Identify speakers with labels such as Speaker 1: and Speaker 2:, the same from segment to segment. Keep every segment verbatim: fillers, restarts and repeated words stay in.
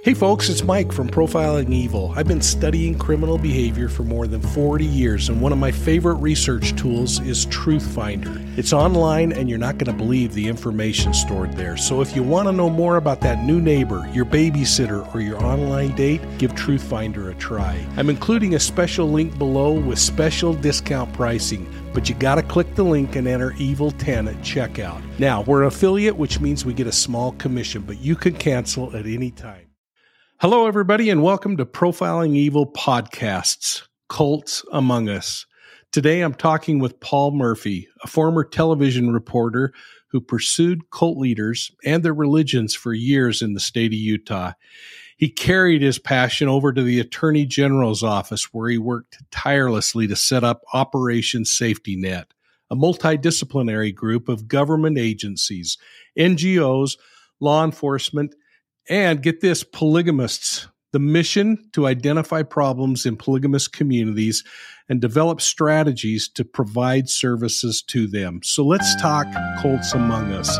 Speaker 1: Hey folks, it's Mike from Profiling Evil. I've been studying criminal behavior for more than forty years, and one of my favorite research tools is Truthfinder. It's online, and you're not going to believe the information stored there. So if you want to know more about that new neighbor, your babysitter, or your online date, give Truthfinder a try. I'm including a special link below with special discount pricing, but you got to click the link and enter evil ten at checkout. Now, we're an affiliate, which means we get a small commission, but you can cancel at any time. Hello, everybody, and welcome to Profiling Evil Podcasts, Cults Among Us. Today, I'm talking with Paul Murphy, a former television reporter who pursued cult leaders and their religions for years in the state of Utah. He carried his passion over to the Attorney General's office, where he worked tirelessly to set up Operation Safety Net, a multidisciplinary group of government agencies, N G Os, law enforcement, and get this, polygamists. The mission to identify problems in polygamous communities and develop strategies to provide services to them. So let's talk cults among us.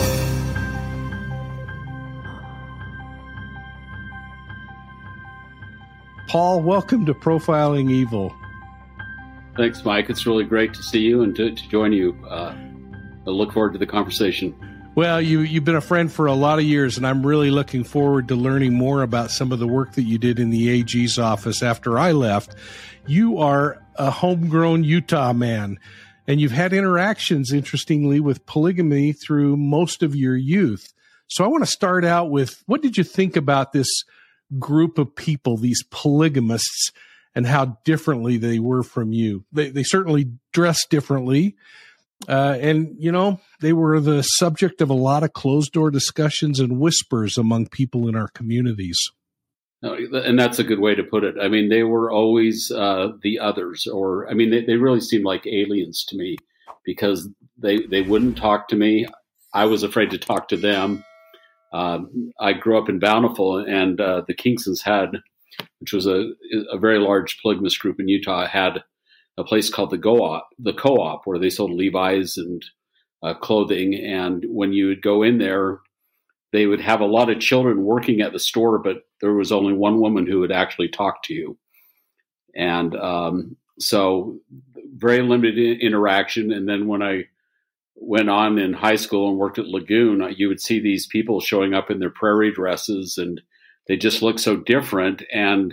Speaker 1: Paul, welcome to Profiling Evil.
Speaker 2: Thanks, Mike. It's really great to see you and to, to join you. Uh, I look forward to the conversation.
Speaker 1: Well, you, you've been a friend for a lot of years, and I'm really looking forward to learning more about some of the work that you did in the A G's office after I left. You are a homegrown Utah man, and you've had interactions, interestingly, with polygamy through most of your youth. So I want to start out with, what did you think about this group of people, these polygamists, and how differently they were from you? They, they certainly dress differently. Uh, and, you know, they were the subject of a lot of closed-door discussions and whispers among people in our communities.
Speaker 2: And that's a good way to put it. I mean, they were always uh, the others, or, I mean, they, they really seemed like aliens to me because they, they wouldn't talk to me. I was afraid to talk to them. Um, I grew up in Bountiful, and uh, the Kingsons had, which was a, a very large polygamous group in Utah, had a place called the Co-op, the Co-op, where they sold Levi's and uh, clothing. And when you would go in there, they would have a lot of children working at the store, but there was only one woman who would actually talk to you. And um, so very limited interaction. And then when I went on in high school and worked at Lagoon, you would see these people showing up in their prairie dresses, and they just looked so different. And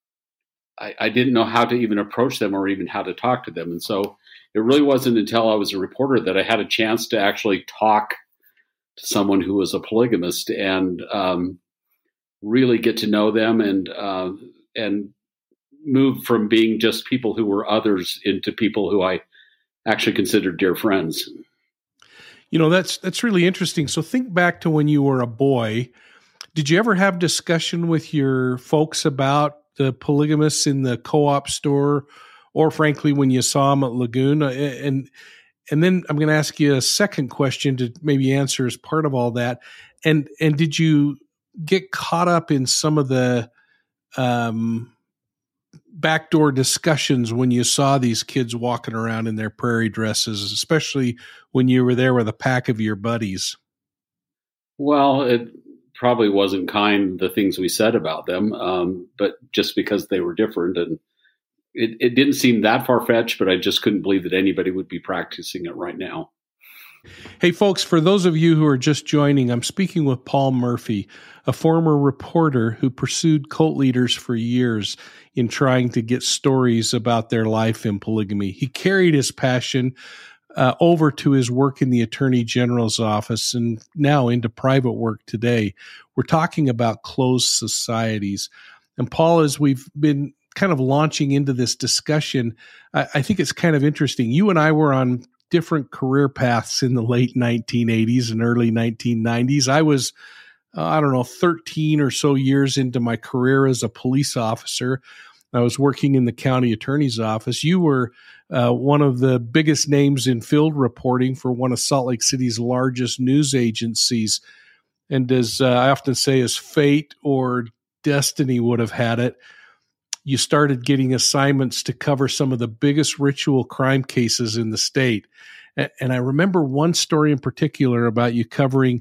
Speaker 2: I, I didn't know how to even approach them or even how to talk to them. And so it really wasn't until I was a reporter that I had a chance to actually talk to someone who was a polygamist and um, really get to know them and uh, and move from being just people who were others into people who I actually considered dear friends.
Speaker 1: You know, that's that's really interesting. So think back to when you were a boy. Did you ever have discussion with your folks about the polygamists in the Co-op store, or frankly, when you saw them at Lagoon? And and then I'm going to ask you a second question to maybe answer as part of all that. And and did you get caught up in some of the um, backdoor discussions when you saw these kids walking around in their prairie dresses, especially when you were there with a pack of your buddies?
Speaker 2: Well, it probably wasn't kind, the things we said about them, um, but just because they were different. And it, it didn't seem that far-fetched, but I just couldn't believe that anybody would be practicing it right now.
Speaker 1: Hey, folks, for those of you who are just joining, I'm speaking with Paul Murphy, a former reporter who pursued cult leaders for years in trying to get stories about their life in polygamy. He carried his passion Uh, over to his work in the Attorney General's office and now into private work today. We're talking about closed societies. And Paul, as we've been kind of launching into this discussion, I, I think it's kind of interesting. You and I were on different career paths in the late nineteen eighties and early nineteen nineties. I was, uh, I don't know, thirteen or so years into my career as a police officer. I was working in the county attorney's office. You were uh, one of the biggest names in field reporting for one of Salt Lake City's largest news agencies. And as uh, I often say, as fate or destiny would have had it, you started getting assignments to cover some of the biggest ritual crime cases in the state. And I remember one story in particular about you covering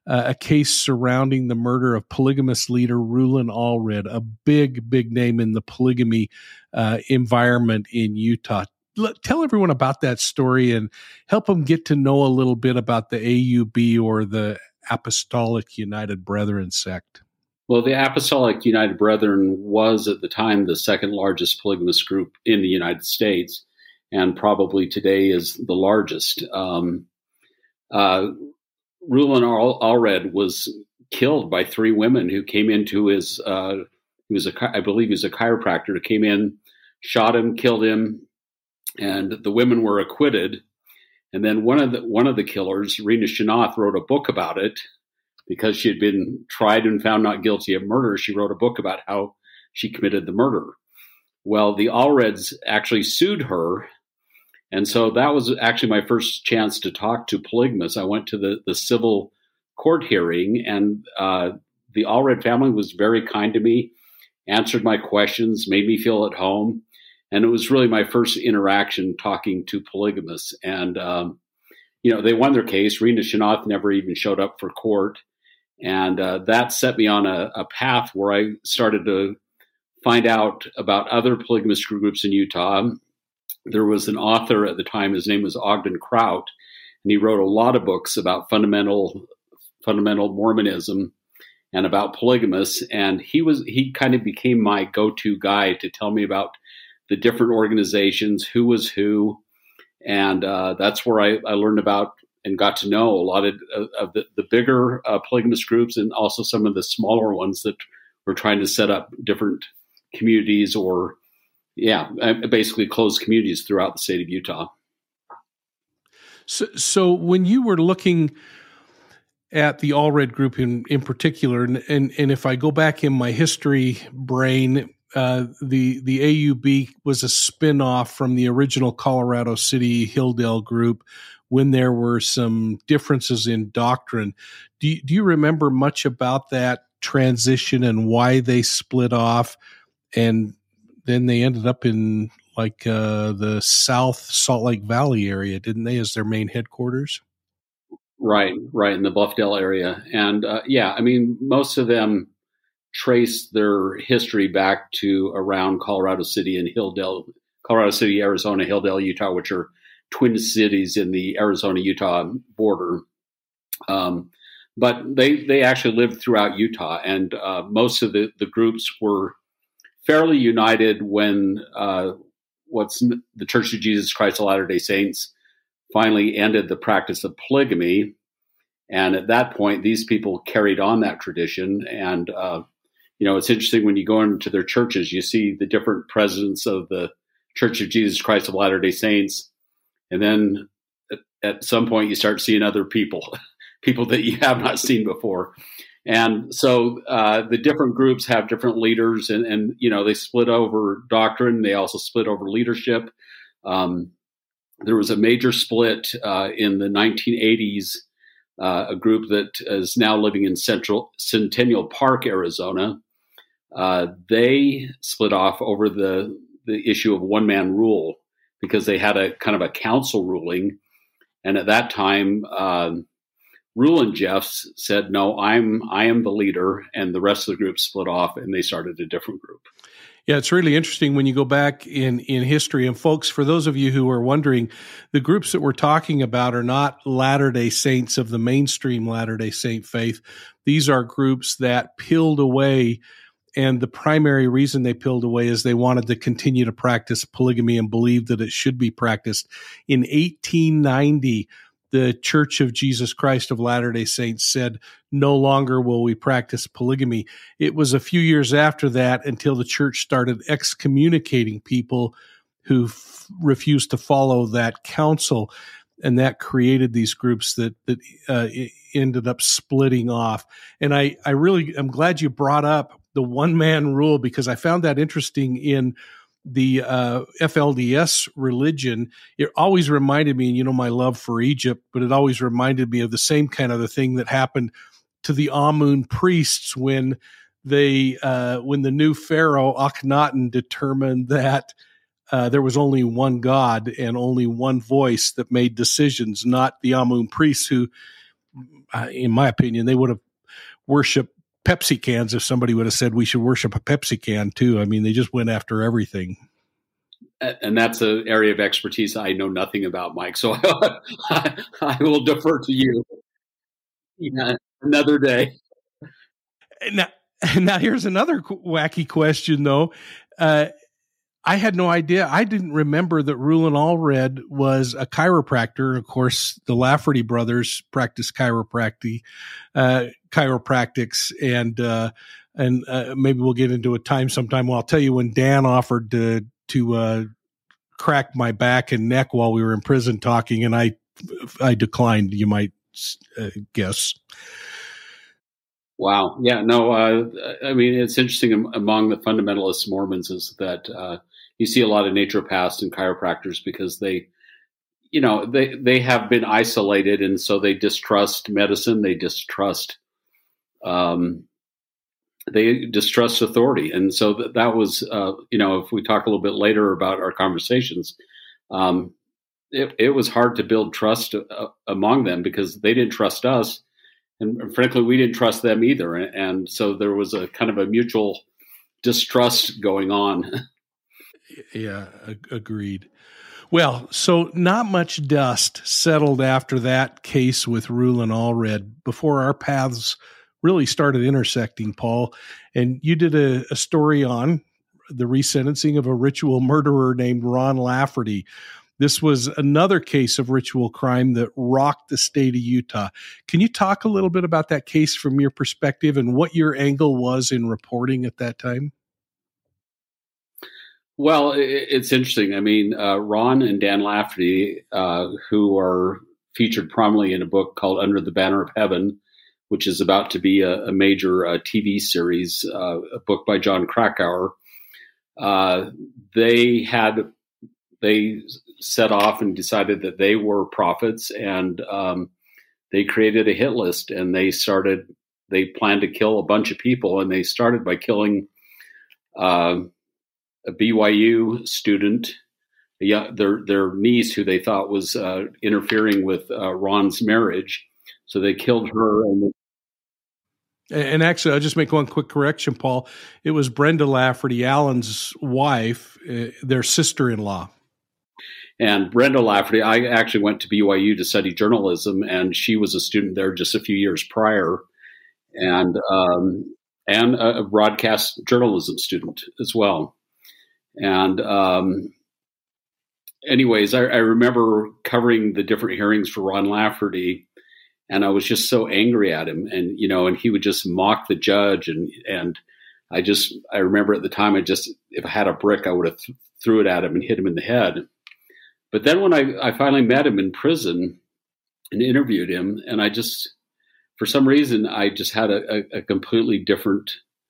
Speaker 1: uh, a case surrounding the murder of polygamous leader Rulon Allred, a big, big name in the polygamy uh, environment in Utah. Let, tell everyone about that story and help them get to know a little bit about the A U B, or the Apostolic United Brethren sect.
Speaker 2: Well, the Apostolic United Brethren was at the time the second largest polygamous group in the United States, and probably today is the largest. Um, uh, Rulon Allred was killed by three women who came into his, uh, he was a, I believe he was a chiropractor, who came in, shot him, killed him, and the women were acquitted. And then one of the, one of the killers, Rena Shanath, wrote a book about it. Because she had been tried and found not guilty of murder, she wrote a book about how she committed the murder. Well, the Allreds actually sued her. And so that was actually my first chance to talk to polygamists. I went to the, the civil court hearing, and uh, the Allred family was very kind to me, answered my questions, made me feel at home. And it was really my first interaction talking to polygamists. And, um, you know, they won their case. Rena Shanath never even showed up for court. And uh, that set me on a, a path where I started to find out about other polygamous groups in Utah. There was an author at the time, his name was Ogden Kraut, and he wrote a lot of books about fundamental fundamental Mormonism and about polygamists. And he was he kind of became my go-to guy to tell me about the different organizations, who was who. And uh, that's where I, I learned about and got to know a lot of, of the, the bigger uh, polygamous groups, and also some of the smaller ones that were trying to set up different communities, or, yeah, basically closed communities throughout the state of Utah.
Speaker 1: So, so when you were looking at the Allred group in, in particular, and, and, and if I go back in my history brain, uh, the, the A U B was a spinoff from the original Colorado City Hilldale group, when there were some differences in doctrine. Do you, do you remember much about that transition and why they split off? And then they ended up in like uh, the South Salt Lake Valley area, didn't they, as their main headquarters?
Speaker 2: Right, right, in the Bluffdale area. And uh, yeah, I mean, most of them trace their history back to around Colorado City and Hilldale, Colorado City, Arizona, Hilldale, Utah, which are twin cities in the Arizona-Utah border. Um, but they they actually lived throughout Utah, and uh, most of the, the groups were fairly united when uh, what's the Church of Jesus Christ of Latter-day Saints finally ended the practice of polygamy. And at that point, these people carried on that tradition. And, uh, you know, it's interesting when you go into their churches, you see the different presidents of the Church of Jesus Christ of Latter-day Saints. And then at, at some point you start seeing other people, people that you have not seen before. And so uh, the different groups have different leaders, and, and, you know, they split over doctrine. They also split over leadership. Um, there was a major split uh, in the nineteen eighties, uh, a group that is now living in Central Centennial Park, Arizona. Uh, they split off over the, the issue of one-man rule, because they had a kind of a council ruling. And at that time, um, Rulon Jeffs said, no, I'm, I am the leader, and the rest of the group split off and they started a different group.
Speaker 1: Yeah, it's really interesting when you go back in, in history. And folks, for those of you who are wondering, the groups that we're talking about are not Latter-day Saints of the mainstream Latter-day Saint faith. These are groups that peeled away. And the primary reason they peeled away is they wanted to continue to practice polygamy and believed that it should be practiced. In eighteen ninety, the Church of Jesus Christ of Latter-day Saints said, no longer will we practice polygamy. It was a few years after that until the church started excommunicating people who f- refused to follow that counsel. And that created these groups that, that uh, ended up splitting off. And I, I really, I'm glad you brought up the one-man rule, because I found that interesting in the uh, F L D S religion. It always reminded me, and you know my love for Egypt, but it always reminded me of the same kind of the thing that happened to the Amun priests when they, uh, when the new Pharaoh Akhenaten determined that uh, there was only one God and only one voice that made decisions, not the Amun priests who uh, in my opinion, they would have worshiped Pepsi cans if somebody would have said we should worship a Pepsi can too. I mean, they just went after everything.
Speaker 2: And that's an area of expertise I know nothing about, Mike. So I, I will defer to you yeah, another day.
Speaker 1: Now, now here's another wacky question, though. Uh, I had no idea. I didn't remember that Rulon Allred was a chiropractor. Of course, the Lafferty brothers practiced chiropractic, uh, chiropractics, and uh, and uh, maybe we'll get into a time sometime. Well, I'll tell you when Dan offered to to uh, crack my back and neck while we were in prison talking, and I I declined. You might uh, guess.
Speaker 2: Wow. Yeah. No. Uh, I mean, it's interesting among the fundamentalist Mormons is that. Uh, You see a lot of naturopaths and chiropractors because they, you know, they, they have been isolated, and so they distrust medicine. They distrust, um, they distrust authority. And so that, that was, uh, you know, if we talk a little bit later about our conversations, um, it, it was hard to build trust uh, among them because they didn't trust us. And frankly, we didn't trust them either. And so there was a kind of a mutual distrust going on.
Speaker 1: Yeah, agreed. Well, so not much dust settled after that case with Rulon Allred before our paths really started intersecting, Paul. And you did a, a story on the resentencing of a ritual murderer named Ron Lafferty. This was another case of ritual crime that rocked the state of Utah. Can you talk a little bit about that case from your perspective and what your angle was in reporting at that time?
Speaker 2: Well, it's interesting. I mean, uh, Ron and Dan Lafferty, uh, who are featured prominently in a book called Under the Banner of Heaven, which is about to be a, a major uh, T V series, uh, a book by John Krakauer. Uh, they had they set off and decided that they were prophets, and um, they created a hit list, and they started. They planned to kill a bunch of people, and they started by killing. Uh, A B Y U student, yeah, their their niece, who they thought was uh, interfering with uh, Ron's marriage, so they killed her. And,
Speaker 1: and actually, I'll just make one quick correction, Paul. It was Brenda Lafferty, Alan's wife, uh, their sister-in-law.
Speaker 2: And Brenda Lafferty, I actually went to B Y U to study journalism, and she was a student there just a few years prior, and um, and a broadcast journalism student as well. And um, anyways, I, I remember covering the different hearings for Ron Lafferty, and I was just so angry at him. And, you know, and he would just mock the judge. And, and I just, I remember at the time, I just, if I had a brick, I would have th- threw it at him and hit him in the head. But then when I, I finally met him in prison and interviewed him, and I just, for some reason, I just had a, a, a completely different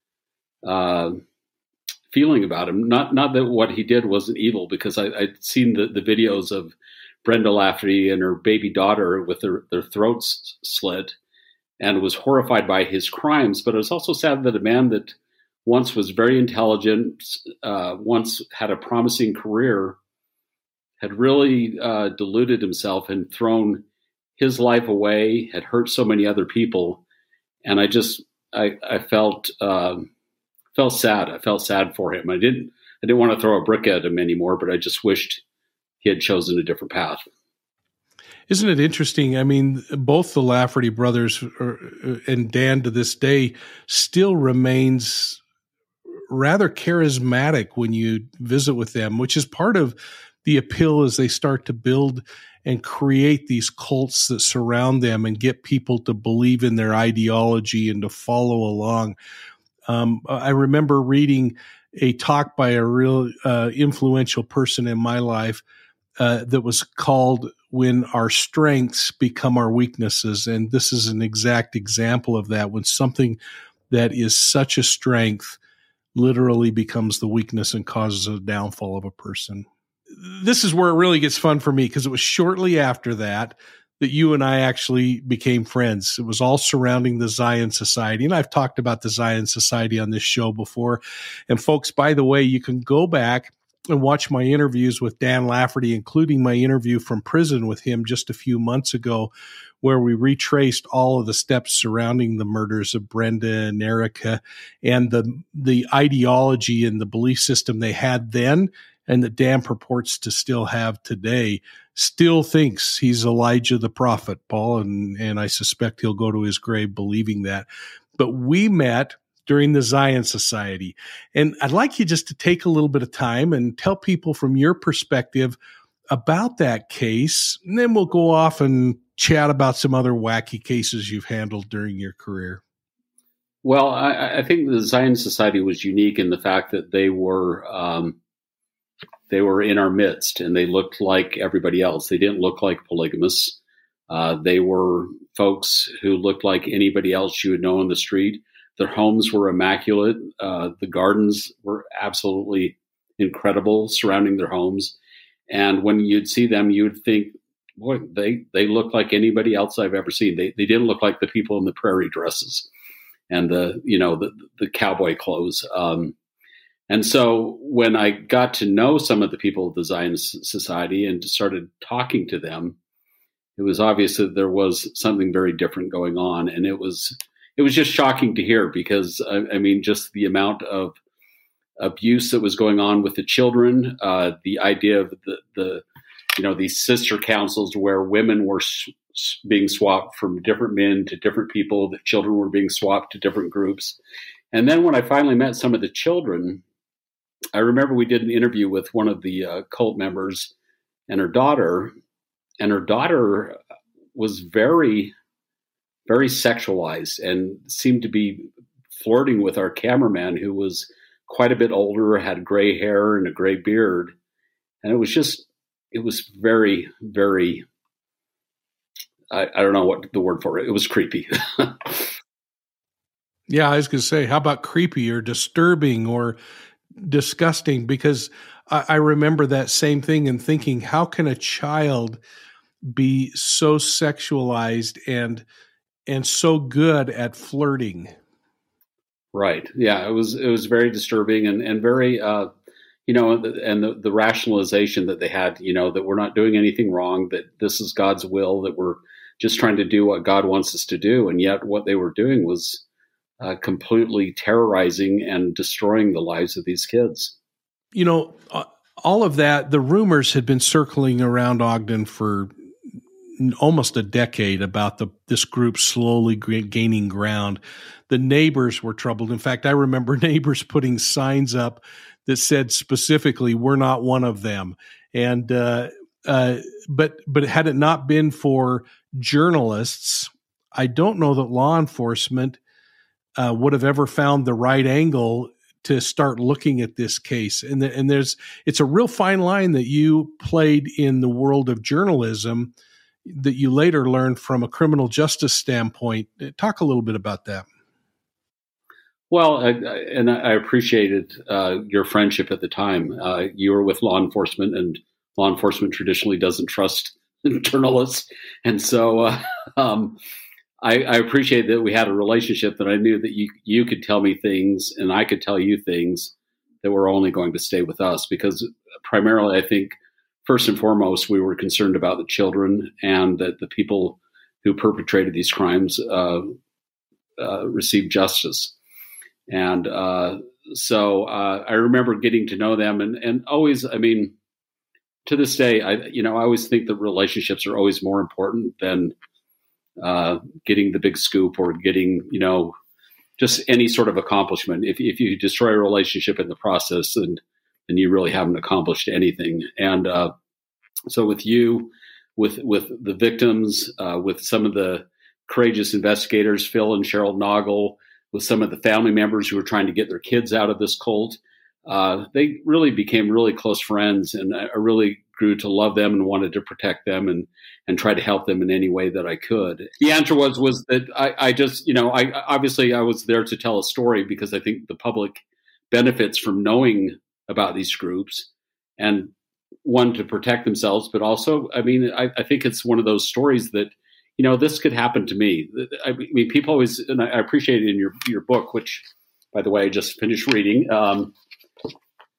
Speaker 2: uh feeling about him. Not not that what he did wasn't evil, because I, I'd seen the, the videos of Brenda Lafferty and her baby daughter with their, their throats slit, and was horrified by his crimes. But I was also sad that a man that once was very intelligent, uh, once had a promising career, had really uh, deluded himself and thrown his life away, had hurt so many other people. And I just, I, I felt... Uh, felt sad. I felt sad for him. I didn't, I didn't want to throw a brick at him anymore, but I just wished he had chosen a different path.
Speaker 1: Isn't it interesting? I mean, both the Lafferty brothers are, and Dan to this day still remains rather charismatic when you visit with them, which is part of the appeal as they start to build and create these cults that surround them and get people to believe in their ideology and to follow along. Um, I remember reading a talk by a real uh, influential person in my life uh, that was called "When Our Strengths Become Our Weaknesses." And this is an exact example of that, when something that is such a strength literally becomes the weakness and causes a downfall of a person. This is where it really gets fun for me, because it was shortly after that that you and I actually became friends. It was all surrounding the Zion Society. And I've talked about the Zion Society on this show before. And folks, by the way, you can go back and watch my interviews with Dan Lafferty, including my interview from prison with him just a few months ago, where we retraced all of the steps surrounding the murders of Brenda and Erica and the the ideology and the belief system they had then and that Dan purports to still have today, still thinks he's Elijah the prophet, Paul, and, and I suspect he'll go to his grave believing that. But we met during the Zion Society, and I'd like you just to take a little bit of time and tell people from your perspective about that case, and then we'll go off and chat about some other wacky cases you've handled during your career.
Speaker 2: Well, I, I think the Zion Society was unique in the fact that they were um, they were in our midst, and they looked like everybody else. They didn't look like polygamists. Uh, they were folks who looked like anybody else you would know on the street. Their homes were immaculate. Uh, the gardens were absolutely incredible surrounding their homes. And when you'd see them, you would think, boy, they, they look like anybody else I've ever seen. They they didn't look like the people in the prairie dresses and the, you know, the, the cowboy clothes. Um, and so when I got to know some of the people of the Zion Society and started talking to them, it was obvious that there was something very different going on. And it was, it was just shocking to hear because, I, I mean, just the amount of abuse that was going on with the children, uh, the idea of the, the, you know, these sister councils where women were s- being swapped from different men to different people, that children were being swapped to different groups. And then when I finally met some of the children, I remember we did an interview with one of the uh, cult members and her daughter, and her daughter was very, very sexualized and seemed to be flirting with our cameraman, who was quite a bit older, had gray hair and a gray beard. And it was just, it was very, very, I, I don't know what the word for it. It was creepy.
Speaker 1: Yeah, I was going to say, how about creepy or disturbing or disgusting? Because I, I remember that same thing and thinking, how can a child be so sexualized and and so good at flirting?
Speaker 2: Right. Yeah, it was it was very disturbing and and very uh, you know, and the, the rationalization that they had, you know, that we're not doing anything wrong, that this is God's will, that we're just trying to do what God wants us to do, and yet what they were doing was uh, completely terrorizing and destroying the lives of these kids.
Speaker 1: You know, uh, all of that, the rumors had been circling around Ogden for almost a decade about the this group slowly gaining ground. The neighbors were troubled. In fact, I remember neighbors putting signs up that said specifically, "We're not one of them." And uh, uh, but but had it not been for journalists, I don't know that law enforcement uh, would have ever found the right angle to start looking at this case. And the, and there's it's a real fine line that you played in the world of journalism that you later learned from a criminal justice standpoint. Talk a little bit about that.
Speaker 2: Well, I, I, and I appreciated uh, your friendship at the time. Uh, you were with law enforcement, and law enforcement traditionally doesn't trust journalists. And so uh, um, I, I appreciate that we had a relationship that I knew that you, you could tell me things and I could tell you things that were only going to stay with us, because primarily, I think, first and foremost, we were concerned about the children and that the people who perpetrated these crimes uh, uh, received justice. And uh, so uh, I remember getting to know them, and, and always, I mean, to this day, I you know I always think that relationships are always more important than uh, getting the big scoop or getting, you know, just any sort of accomplishment. If if you destroy a relationship in the process, then then you really haven't accomplished anything. And uh, so with you, with with the victims, uh, with some of the courageous investigators, Phil and Cheryl Noggle, with some of the family members who were trying to get their kids out of this cult, uh, they really became really close friends, and I, I really grew to love them and wanted to protect them and and try to help them in any way that I could. The answer was was that I, I just, you know, I obviously I was there to tell a story because I think the public benefits from knowing about these groups, and one, to protect themselves, but also, I mean, I, I think it's one of those stories that, you know, this could happen to me. I mean, people always, and I appreciate it in your, your book, which, by the way, I just finished reading. Um,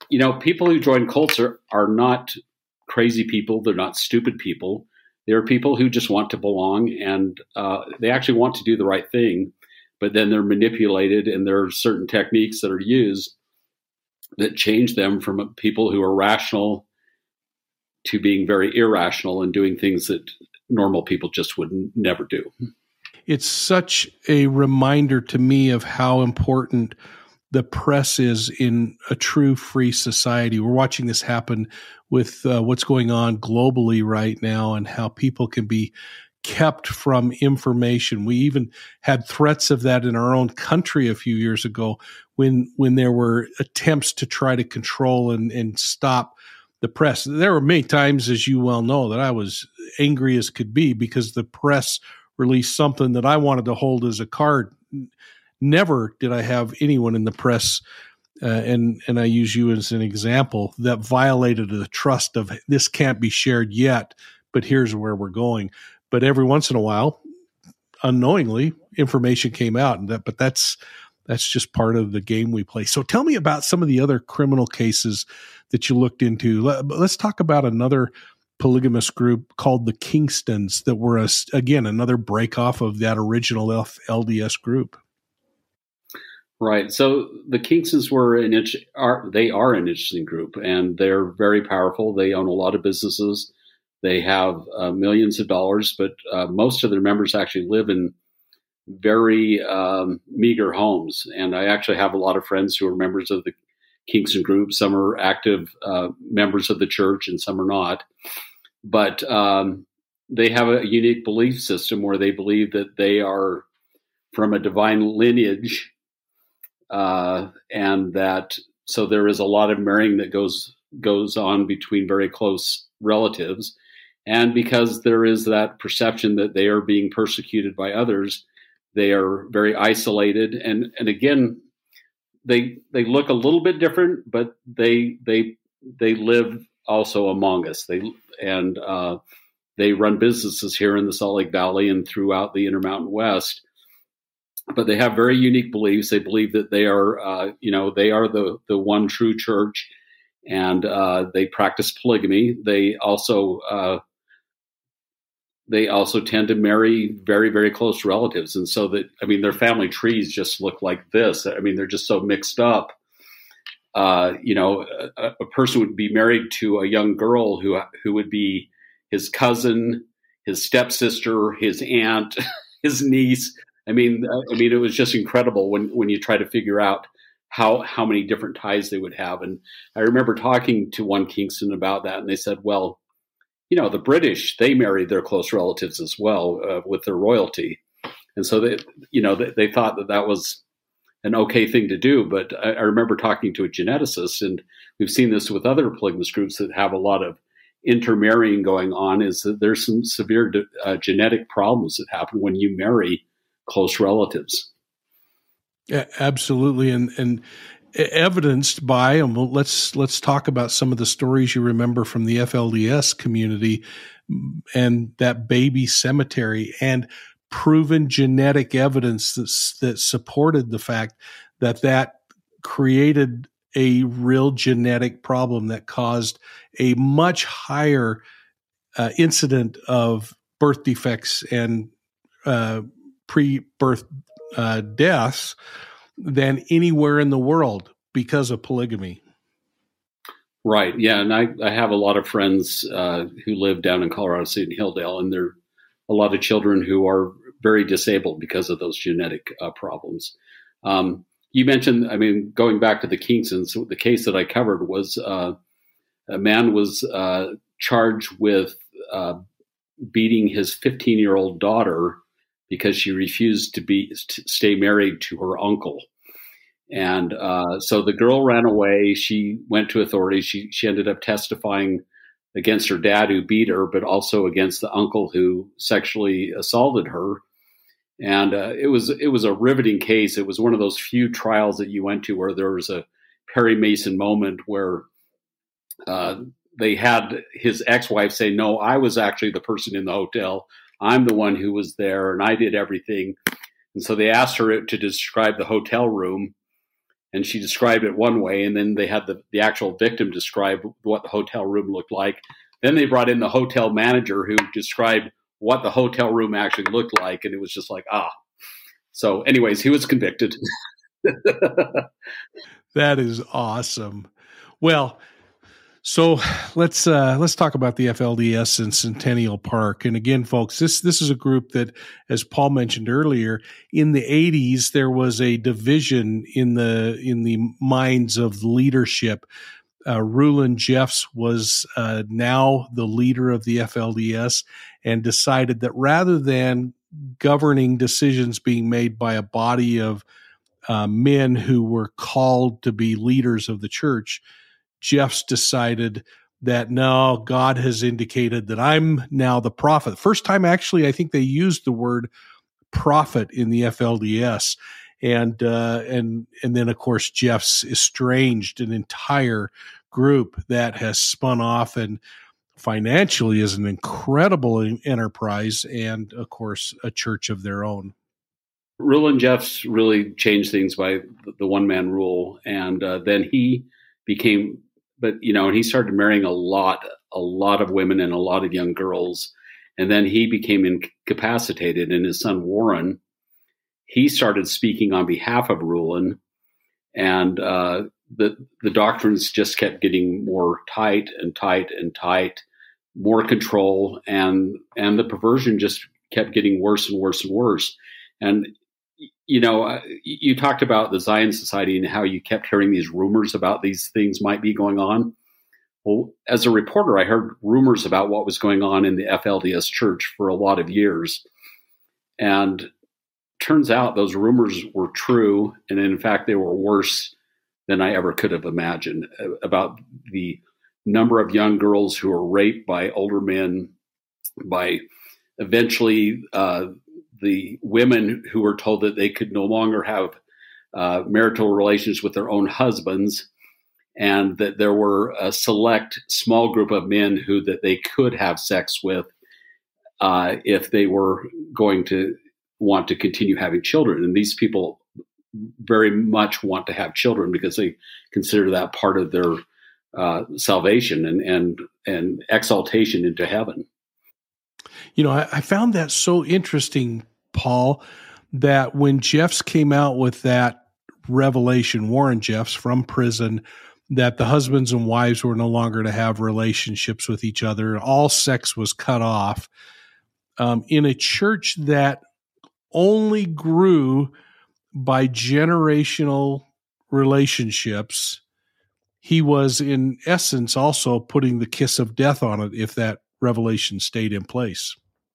Speaker 2: you know, people who join cults are, are not crazy people. They're not stupid people. They're people who just want to belong, and uh, they actually want to do the right thing, but then they're manipulated, and there are certain techniques that are used that change them from people who are rational to being very irrational and doing things that normal people just would n- never do.
Speaker 1: It's such a reminder to me of how important the press is in a true free society. We're watching this happen with uh, what's going on globally right now and how people can be kept from information. We even had threats of that in our own country a few years ago when when there were attempts to try to control and, and stop the press. There were many times, as you well know, that I was angry as could be because the press released something that I wanted to hold as a card. Never did I have anyone in the press, uh, and and I use you as an example, that violated the trust of this can't be shared yet, but here's where we're going. But every once in a while, unknowingly, information came out, and that. But that's that's just part of the game we play. So tell me about some of the other criminal cases that you looked into. Let's talk about another polygamous group called the Kingstons that were, a, again, another break off of that original L D S group.
Speaker 2: Right. So the Kingstons were an are they are an interesting group, and they're very powerful. They own a lot of businesses. They have uh, millions of dollars, but uh, most of their members actually live in very um, meager homes. And I actually have a lot of friends who are members of the Kingston group. Some are active uh, members of the church, and some are not. But um, they have a unique belief system where they believe that they are from a divine lineage. Uh, and that, so there is a lot of marrying that goes, goes on between very close relatives. And because there is that perception that they are being persecuted by others, they are very isolated. And, and again, they, they look a little bit different, but they, they, they live also among us. They, and, uh, they run businesses here in the Salt Lake Valley and throughout the Intermountain West. But they have very unique beliefs. They believe that they are, uh, you know, they are the the one true church, and uh, they practice polygamy. They also uh, they also tend to marry very, very close relatives, and so that I mean, their family trees just look like this. I mean, they're just so mixed up. Uh, you know, a, a person would be married to a young girl who who would be his cousin, his stepsister, his aunt, his niece. I mean, I mean, it was just incredible when, when you try to figure out how how many different ties they would have. And I remember talking to one Kingston about that, and they said, well, you know, the British, they married their close relatives as well uh, with their royalty. And so, they, you know, they, they thought that that was an okay thing to do. But I, I remember talking to a geneticist, and we've seen this with other polygamous groups that have a lot of intermarrying going on, is that there's some severe uh, genetic problems that happen when you marry close relatives.
Speaker 1: Yeah, absolutely. And, and evidenced by, and we'll, let's, let's talk about some of the stories you remember from the F L D S community and that baby cemetery, and proven genetic evidence that, that supported the fact that that created a real genetic problem that caused a much higher uh, incident of birth defects and uh, pre-birth uh, deaths than anywhere in the world because of polygamy.
Speaker 2: Right. Yeah. And I, I have a lot of friends uh, who live down in Colorado City and Hilldale, and there are a lot of children who are very disabled because of those genetic uh, problems. Um, you mentioned, I mean, going back to the Kingstons, the case that I covered was uh, a man was uh, charged with uh, beating his fifteen-year-old daughter because she refused to be to stay married to her uncle. And uh, so the girl ran away. She went to authorities. She she ended up testifying against her dad who beat her, but also against the uncle who sexually assaulted her. And uh, it was it was a riveting case. It was one of those few trials that you went to where there was a Perry Mason moment where uh, they had his ex-wife say, no, I was actually the person in the hotel. I'm the one who was there, and I did everything. And so they asked her to describe the hotel room. and she described it one way, and then they had the, the actual victim describe what the hotel room looked like. Then they brought in the hotel manager who described what the hotel room actually looked like, and it was just like, ah. So anyways, he was convicted.
Speaker 1: That is awesome. Well, so let's uh, let's talk about the F L D S and Centennial Park. And again, folks, this this is a group that, as Paul mentioned earlier, in the eighties there was a division in the in the minds of leadership. Uh, Rulon Jeffs was uh, now the leader of the F L D S, and decided that rather than governing decisions being made by a body of uh, men who were called to be leaders of the church, Jeffs decided that no, God has indicated that I'm now the prophet. First time, actually, I think they used the word prophet in the F L D S, and uh, and and then of course Jeffs estranged an entire group that has spun off and financially is an incredible enterprise, and of course a church of their own.
Speaker 2: Rulon Jeffs really changed things by the one man rule, and uh, then he became. But, you know, and he started marrying a lot, a lot of women and a lot of young girls. And then he became incapacitated, and his son Warren, he started speaking on behalf of Rulon. And uh, the the doctrines just kept getting more tight and tight and tight, more control, and and the perversion just kept getting worse and worse and worse. And, you know, you talked about the Zion Society and how you kept hearing these rumors about these things might be going on. Well, as a reporter, I heard rumors about what was going on in the F L D S church for a lot of years. And turns out those rumors were true. And in fact, they were worse than I ever could have imagined, about the number of young girls who were raped by older men, by eventually uh, the women who were told that they could no longer have uh, marital relations with their own husbands, and that there were a select small group of men who that they could have sex with uh, if they were going to want to continue having children. And these people very much want to have children because they consider that part of their uh, salvation and, and, and exaltation into heaven.
Speaker 1: You know, I, I found that so interesting, Paul, that when Jeffs came out with that revelation, Warren Jeffs from prison, that the husbands and wives were no longer to have relationships with each other, all sex was cut off, um, in a church that only grew by generational relationships, he was in essence also putting the kiss of death on it if that revelation stayed in place.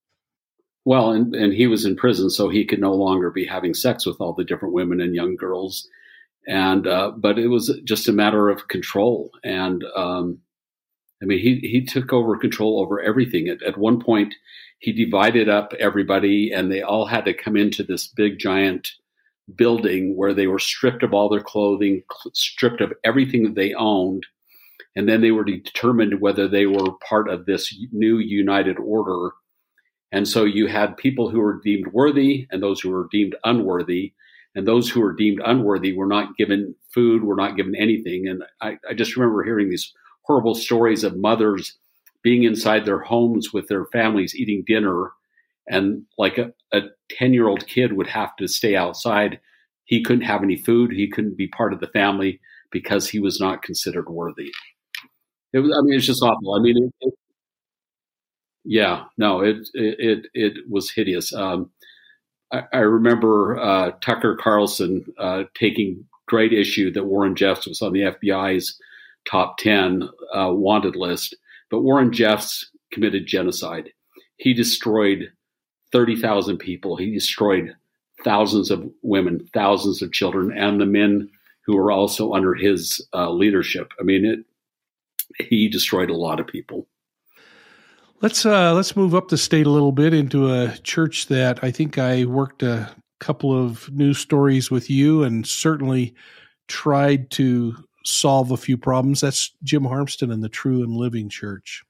Speaker 2: Well, and, and he was in prison, so he could no longer be having sex with all the different women and young girls. And, uh, but it was just a matter of control. And, um, I mean, he, he took over control over everything. At, at one point, he divided up everybody, and they all had to come into this big, giant building where they were stripped of all their clothing, stripped of everything that they owned. And then they were determined whether they were part of this new united order. And so you had people who were deemed worthy and those who were deemed unworthy. And those who were deemed unworthy were not given food, were not given anything. And I, I just remember hearing these horrible stories of mothers being inside their homes with their families eating dinner. And like a, a ten-year-old kid would have to stay outside. He couldn't have any food. He couldn't be part of the family because he was not considered worthy. It was, I mean, it's just awful. I mean, it, it, yeah, no, it, it, it, it was hideous. Um, I, I remember uh, Tucker Carlson uh, taking great issue that Warren Jeffs was on the F B I's top ten uh, wanted list, but Warren Jeffs committed genocide. He destroyed thirty thousand people. He destroyed thousands of women, thousands of children, and the men who were also under his uh, leadership. I mean, it, he destroyed a lot of people.
Speaker 1: Let's uh, let's move up the state a little bit into a church that I think I worked a couple of news stories with you and certainly tried to solve a few problems. That's Jim Harmston and the True and Living Church.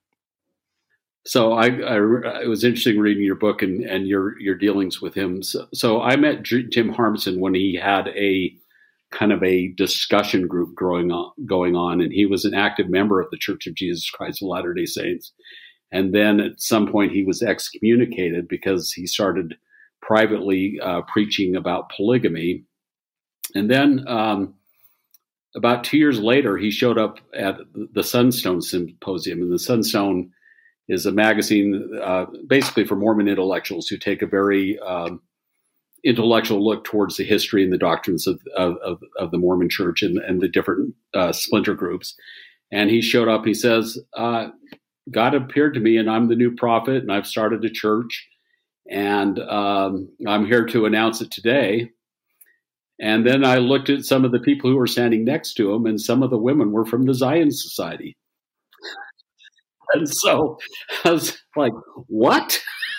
Speaker 2: So I, I it was interesting reading your book and, and your your dealings with him. So, so I met J- Jim Harmston when he had a kind of a discussion group growing on, going on. And he was an active member of the Church of Jesus Christ of Latter-day Saints. And then at some point he was excommunicated because he started privately uh, preaching about polygamy. And then um, about two years later, he showed up at the Sunstone Symposium. And the Sunstone is a magazine uh, basically for Mormon intellectuals who take a very um, intellectual look towards the history and the doctrines of, of, of the Mormon Church and, and the different uh, splinter groups. And he showed up, he says, uh, God appeared to me and I'm the new prophet and I've started a church and um, I'm here to announce it today. And then I looked at some of the people who were standing next to him and some of the women were from the Zion Society. And so I was like, what?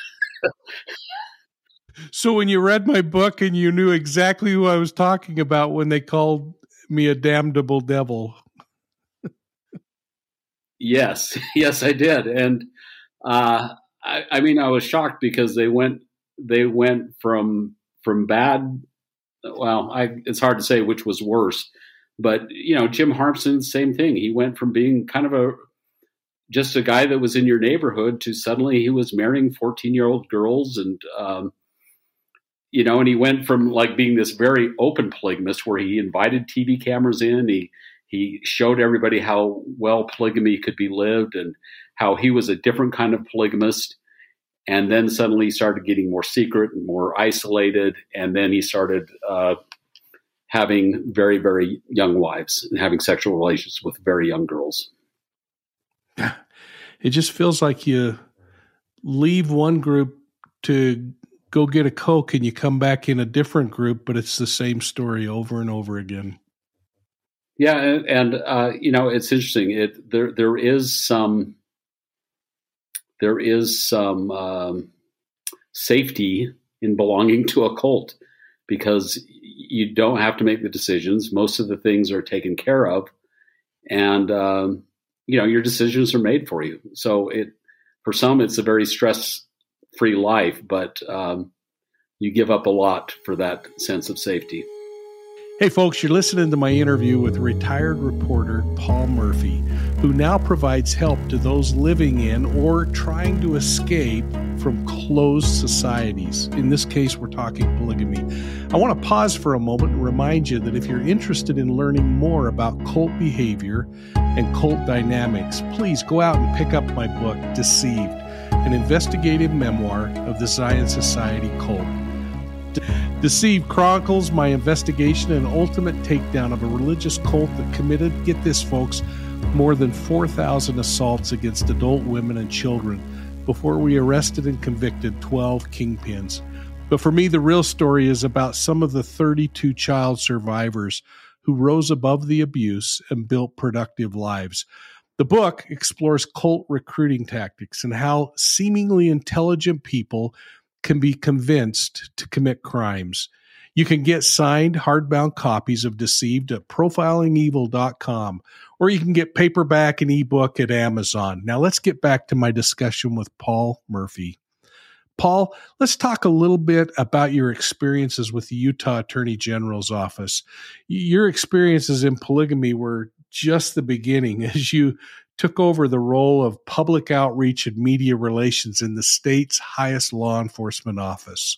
Speaker 1: So when you read my book and you knew exactly who I was talking about when they called me a damnable devil.
Speaker 2: Yes, yes, I did. And uh, I, I mean, I was shocked because they went they went from from bad. Well, I, it's hard to say which was worse, but you know, Jim Harmson, same thing. He went from being kind of a just a guy that was in your neighborhood to suddenly he was marrying fourteen-year-old girls and. Um, You know, and he went from like being this very open polygamist where he invited T V cameras in. He he showed everybody how well polygamy could be lived and how he was a different kind of polygamist. And then suddenly he started getting more secret and more isolated. And then he started uh, having very, very young wives and having sexual relations with very young girls.
Speaker 1: It just feels like you leave one group to go get a Coke and you come back in a different group, but it's the same story over and over again.
Speaker 2: Yeah. And, and uh, you know, it's interesting. It, there, there is some, there is some um, safety in belonging to a cult because you don't have to make the decisions. Most of the things are taken care of and, um, you know, your decisions are made for you. So it, for some, it's a very stress free life, but um, you give up a lot for that sense of safety.
Speaker 1: Hey folks, you're listening to my interview with retired reporter Paul Murphy, who now provides help to those living in or trying to escape from closed societies. In this case, we're talking polygamy. I want to pause for a moment and remind you that if you're interested in learning more about cult behavior and cult dynamics, please go out and pick up my book, Deceived, an investigative memoir of the Zion Society cult. Deceived chronicles my investigation and ultimate takedown of a religious cult that committed, get this folks, more than four thousand assaults against adult women and children before we arrested and convicted twelve kingpins. But for me, the real story is about some of the thirty-two child survivors who rose above the abuse and built productive lives. The book explores cult recruiting tactics and how seemingly intelligent people can be convinced to commit crimes. You can get signed hardbound copies of Deceived at profiling evil dot com, or you can get paperback and ebook at Amazon. Now let's get back to my discussion with Paul Murphy. Paul, let's talk a little bit about your experiences with the Utah Attorney General's office. Your experiences in polygamy were just the beginning as you took over the role of public outreach and media relations in the state's highest law enforcement office.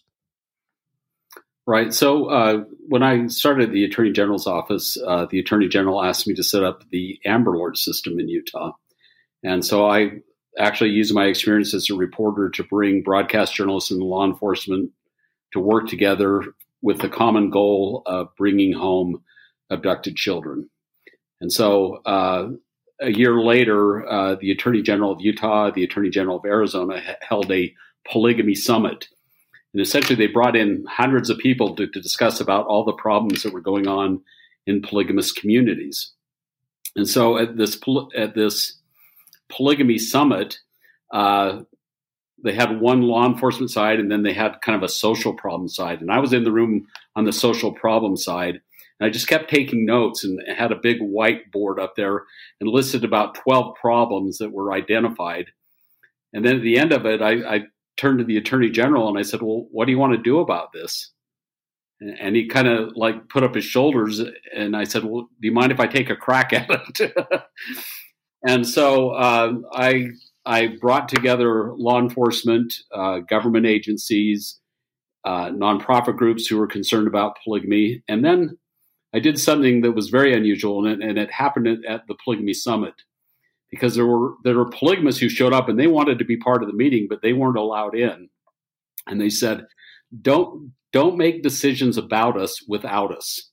Speaker 2: Right. So uh, when I started the Attorney General's office, uh, the Attorney General asked me to set up the Amber Alert system in Utah. And so I actually used my experience as a reporter to bring broadcast journalists and law enforcement to work together with the common goal of bringing home abducted children. And so uh, a year later, uh, the Attorney General of Utah, the Attorney General of Arizona h- held a polygamy summit. And essentially they brought in hundreds of people to, to discuss about all the problems that were going on in polygamous communities. And so at this at this polygamy summit, uh, they had one law enforcement side and then they had kind of a social problem side. And I was in the room on the social problem side. And I just kept taking notes and had a big whiteboard up there and listed about twelve problems that were identified. And then at the end of it, I, I turned to the Attorney General and I said, well, what do you want to do about this? And he kind of like put up his shoulders, and I said, well, do you mind if I take a crack at it? And so uh, I I brought together law enforcement, uh, government agencies, uh, nonprofit groups who were concerned about polygamy. And then I did something that was very unusual, and it, and it happened at, at the Polygamy Summit, because there were there were polygamists who showed up and they wanted to be part of the meeting, but they weren't allowed in. And they said, don't don't make decisions about us without us.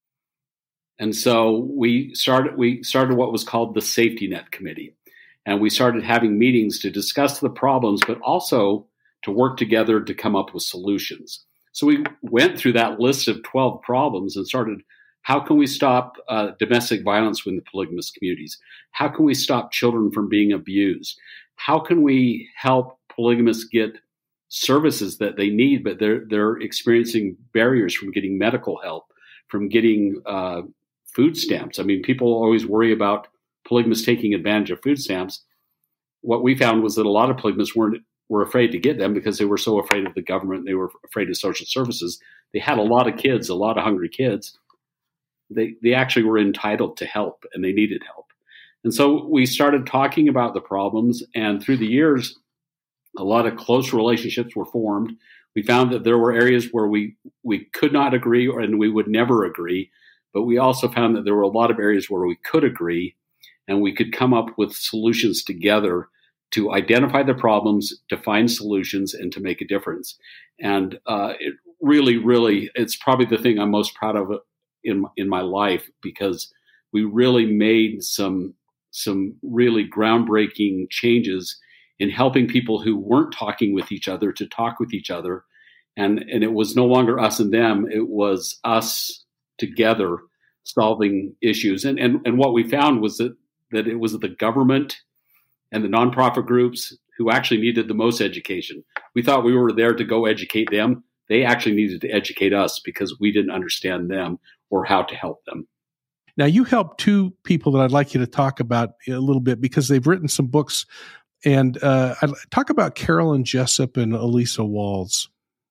Speaker 2: And so we started we started what was called the Safety Net Committee. And we started having meetings to discuss the problems, but also to work together to come up with solutions. So we went through that list of twelve problems and started, how can we stop uh, domestic violence within the polygamous communities? How can we stop children from being abused? How can we help polygamists get services that they need, but they're they're experiencing barriers from getting medical help, from getting uh, food stamps? I mean, people always worry about polygamists taking advantage of food stamps. What we found was that a lot of polygamists weren't were afraid to get them because they were so afraid of the government. They were afraid of social services. They had a lot of kids, a lot of hungry kids. They they actually were entitled to help, and they needed help. And so we started talking about the problems, and through the years, a lot of close relationships were formed. We found that there were areas where we, we could not agree, or, and we would never agree. But we also found that there were a lot of areas where we could agree, and we could come up with solutions together to identify the problems, to find solutions, and to make a difference. And uh, it really, really, it's probably the thing I'm most proud of in in my life, because we really made some some really groundbreaking changes in helping people who weren't talking with each other to talk with each other. And, and it was no longer us and them, it was us together solving issues. And, and, and what we found was that, that it was the government and the nonprofit groups who actually needed the most education. We thought we were there to go educate them. They actually needed to educate us because we didn't understand them or how to help them.
Speaker 1: Now, you helped two people that I'd like you to talk about a little bit, because they've written some books. And uh, I'd talk about Carolyn Jessup and Elisa Walls.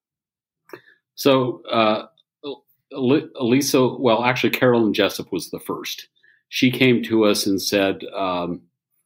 Speaker 2: So uh, Elisa, well, actually, Carolyn Jessup was the first. She came to us and said, um,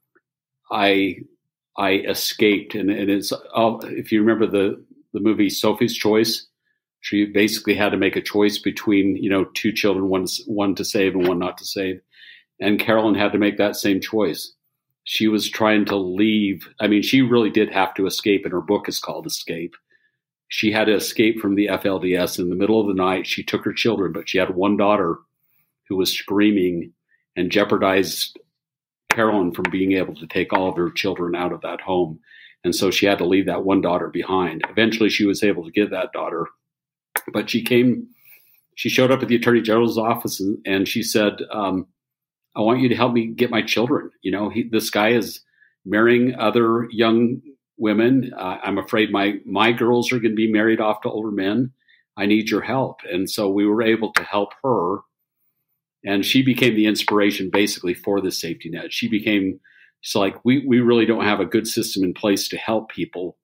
Speaker 2: I I escaped. And, and it's, uh, if you remember the, the movie Sophie's Choice, she basically had to make a choice between, you know, two children, one, one to save and one not to save. And Carolyn had to make that same choice. She was trying to leave. I mean, she really did have to escape, and her book is called Escape. She had to escape from the F L D S in the middle of the night. She took her children, but she had one daughter who was screaming and jeopardized Carolyn from being able to take all of her children out of that home. And so she had to leave that one daughter behind. Eventually, she was able to get that daughter. But she came, she showed up at the Attorney General's office, and, and she said, um, I want you to help me get my children. You know, he, this guy is marrying other young women. Uh, I'm afraid my, my girls are going to be married off to older men. I need your help. And so we were able to help her. And she became the inspiration basically for the safety net. She became, it's like, we, we really don't have a good system in place to help people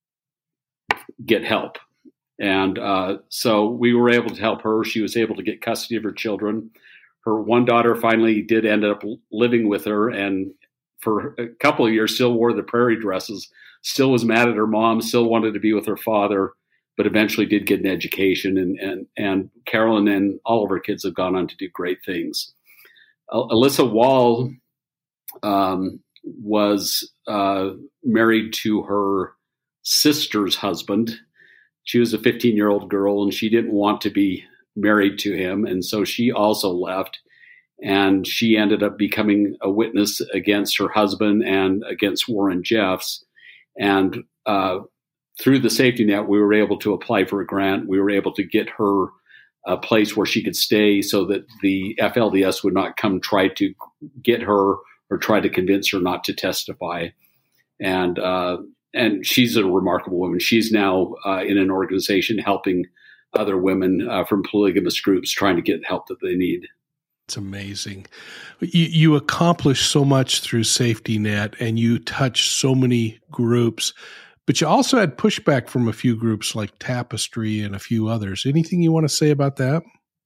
Speaker 2: get help. And uh, so we were able to help her. She was able to get custody of her children. Her one daughter finally did end up living with her, and for a couple of years still wore the prairie dresses, still was mad at her mom, still wanted to be with her father, but eventually did get an education. And and, and Carolyn and all of her kids have gone on to do great things. Uh, Elisa Wall um, was uh, married to her sister's husband. She was a fifteen-year-old girl, and she didn't want to be married to him. And so she also left, and she ended up becoming a witness against her husband and against Warren Jeffs. And uh, through the safety net, we were able to apply for a grant. We were able to get her a place where she could stay so that the F L D S would not come try to get her or try to convince her not to testify. And, uh, and she's a remarkable woman. She's now uh, in an organization helping other women uh, from polygamous groups trying to get help that they need.
Speaker 1: It's amazing. You, you accomplish so much through Safety Net, and you touch so many groups. But you also had pushback from a few groups like Tapestry and a few others. Anything you want to say about that?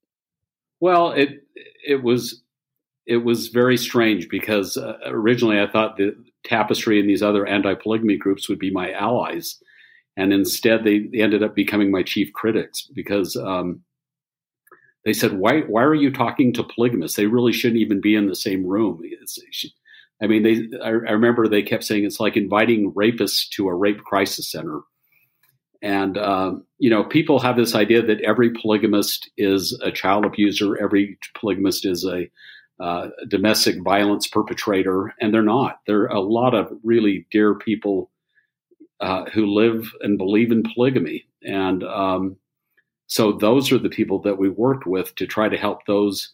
Speaker 2: Well, it it was it was very strange because uh, originally I thought that Tapestry and these other anti-polygamy groups would be my allies, and instead they, they ended up becoming my chief critics because um, they said, "Why why are you talking to polygamists? They really shouldn't even be in the same room." It's, I mean, they I, I remember they kept saying it's like inviting rapists to a rape crisis center. And, um, you know, people have this idea that every polygamist is a child abuser. Every polygamist is a uh, domestic violence perpetrator. And they're not. There are a lot of really dear people uh, who live and believe in polygamy. And um, so those are the people that we worked with to try to help those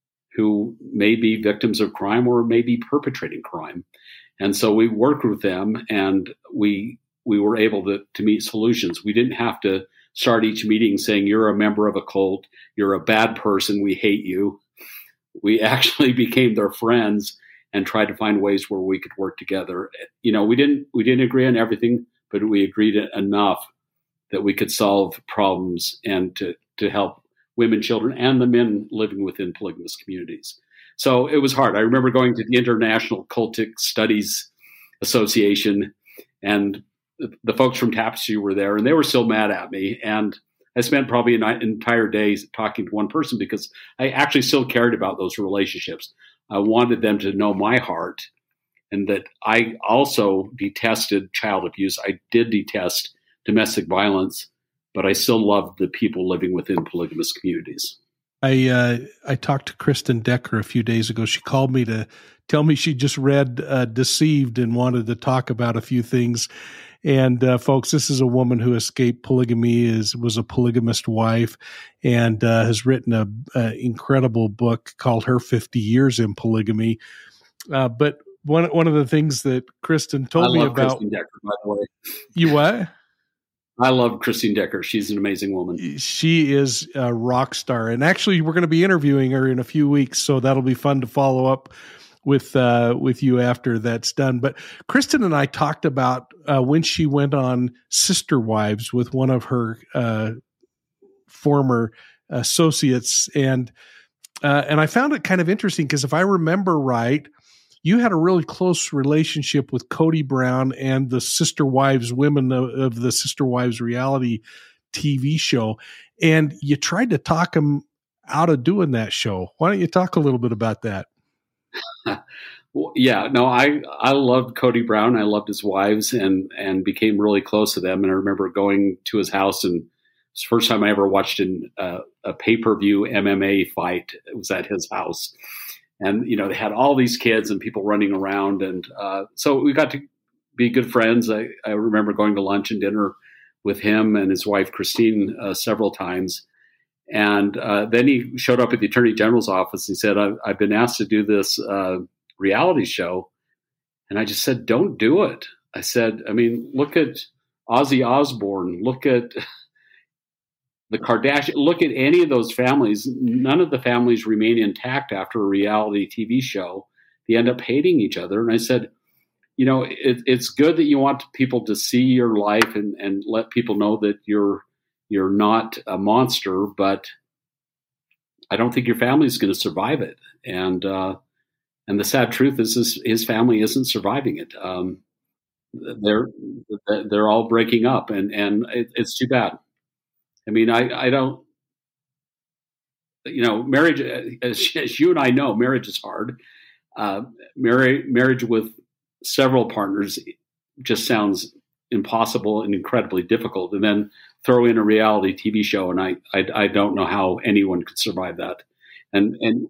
Speaker 2: who may be victims of crime or may be perpetrating crime. And so we worked with them, and we we were able to, to meet solutions. We didn't have to start each meeting saying, you're a member of a cult, you're a bad person, we hate you. We actually became their friends and tried to find ways where we could work together. You know, we didn't we didn't agree on everything, but we agreed enough that we could solve problems and to, to help women, children, and the men living within polygamous communities. So it was hard. I remember going to the International Cultic Studies Association, and the folks from Tapestry were there, and they were still mad at me. And I spent probably an entire day talking to one person because I actually still cared about those relationships. I wanted them to know my heart, and that I also detested child abuse. I did detest domestic violence, but I still loved the people living within polygamous communities.
Speaker 1: I uh, I talked to Kristen Decker a few days ago. She called me to tell me she just read uh, Deceived and wanted to talk about a few things. And uh, folks, this is a woman who escaped polygamy, is was a polygamist wife, and uh, has written a, a incredible book called Her fifty Years in Polygamy. Uh, but one one of the things that Kristen told
Speaker 2: I
Speaker 1: me
Speaker 2: love
Speaker 1: about,
Speaker 2: Kristen Decker, by the way.
Speaker 1: You what?
Speaker 2: I love Christine Decker. She's an amazing woman.
Speaker 1: She is a rock star. And actually, we're going to be interviewing her in a few weeks, so that'll be fun to follow up with uh, with you after that's done. But Kristen and I talked about uh, when she went on Sister Wives with one of her uh, former associates. And, uh, and I found it kind of interesting because if I remember right, you had a really close relationship with Cody Brown and the Sister Wives women of, of the Sister Wives reality T V show. And you tried to talk them out of doing that show. Why don't you talk a little bit about that?
Speaker 2: Well, yeah, no, I, I loved Cody Brown. I loved his wives and, and became really close to them. And I remember going to his house, and it's the first time I ever watched an, uh, a pay-per-view M M A fight. It was at his house. And, you know, they had all these kids and people running around. And uh, so we got to be good friends. I, I remember going to lunch and dinner with him and his wife, Christine, uh, several times. And uh, then he showed up at the Attorney General's office. And he said, I've, I've been asked to do this uh, reality show. And I just said, don't do it. I said, I mean, look at Ozzy Osbourne. Look at the Kardashian. Look at any of those families. None of the families remain intact after a reality T V show. They end up hating each other. And I said, you know, it, it's good that you want people to see your life and, and let people know that you're you're not a monster, but I don't think your family is going to survive it. And uh, and the sad truth is, his, his family isn't surviving it. Um, they're they're all breaking up, and and it, it's too bad. I mean, I, I don't, you know, marriage, as, as you and I know, marriage is hard. Uh, marriage, marriage with several partners just sounds impossible and incredibly difficult. And then throw in a reality T V show, and I, I, I don't know how anyone could survive that. And, and,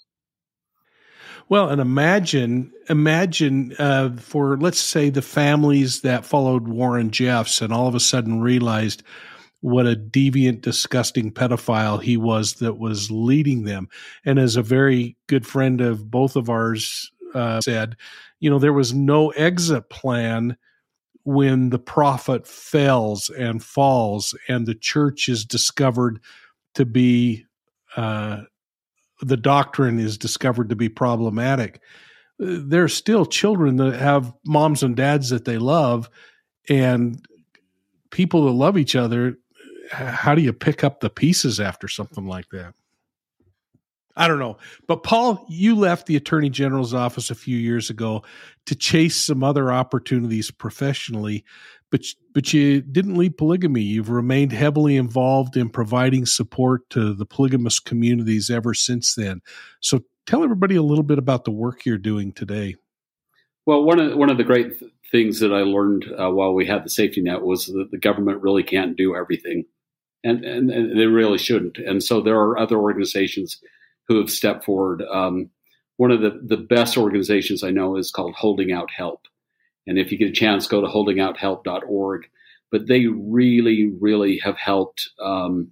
Speaker 1: well, and imagine, imagine uh, for, let's say, the families that followed Warren Jeffs and all of a sudden realized what a deviant, disgusting pedophile he was that was leading them. And as a very good friend of both of ours uh, said, you know, there was no exit plan when the prophet fails and falls and the church is discovered to be, uh, the doctrine is discovered to be problematic. There's still children that have moms and dads that they love, And people that love each other, how do you pick up the pieces after something like that? I don't know. But Paul, you left the Attorney General's office a few years ago to chase some other opportunities professionally, but but you didn't leave polygamy. You've remained heavily involved in providing support to the polygamous communities ever since then. So tell everybody a little bit about the work you're doing today.
Speaker 2: Well, one of one of the great th- things that I learned uh, while we had the safety net was that the government really can't do everything, and, and and they really shouldn't. And so there are other organizations who have stepped forward. Um, one of the, the best organizations I know is called Holding Out Help. And if you get a chance, go to holding out help dot org. But they really, really have helped um,